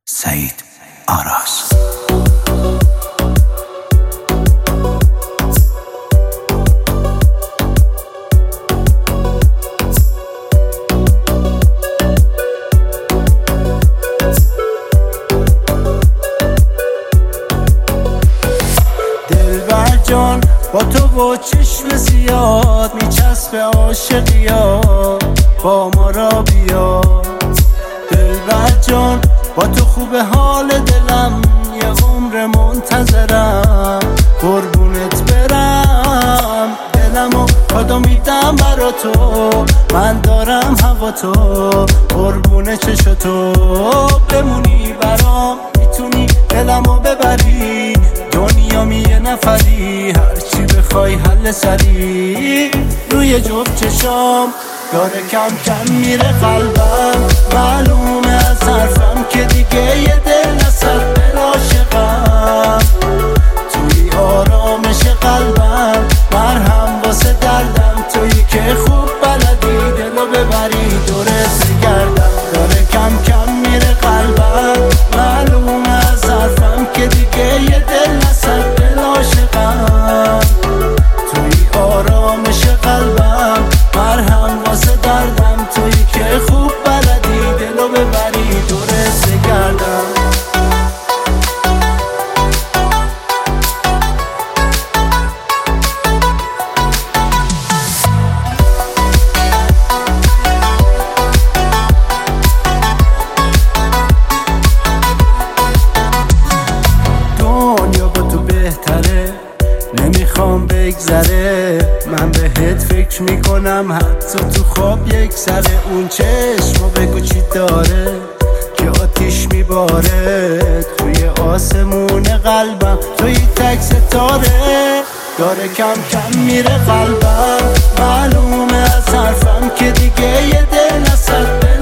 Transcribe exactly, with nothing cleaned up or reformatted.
سعید آراز. دلبر جان با تو با چشم زیاد میچسب عاشقیا، با ما را بیا. دلبر جان با تو خوب حال دلم، یه عمر منتظرم قربونت برم. دلمو کادو میدم برا تو، من دارم هوا تو، قربون چشم تو بمونی برام. میتونی دلمو ببری، دنیا می یه نفری، هرچی بخوای حل سری. روی جفت چشام داره کم کم میره قلبم، معلومه از حرفم که دیگه یه دل نصد دل عاشقم. توی آرامش قلبم مرهم واسه دردم، تویی که خوب بلدی دلو ببری دورت بگردم. داره کم کم میره قلبم، معلومه از حرفم که دیگه یه دل نصد دل عاشقم. توی آرامش قلبم مرهم واسه دردم، تویی که خوب بلدی دلو ببری دورت بگردم. دنیا با تو بهتره، نمیخوام بگذره. من بهت فکر میکنم حتی تو خواب یک سره. اون چشمو بگو چی داره که آتیش میباره، توی آسمون قلبم توی تک ستاره. داره کم کم میره قلبم، معلومه از حرفم که دیگه یه دل نصد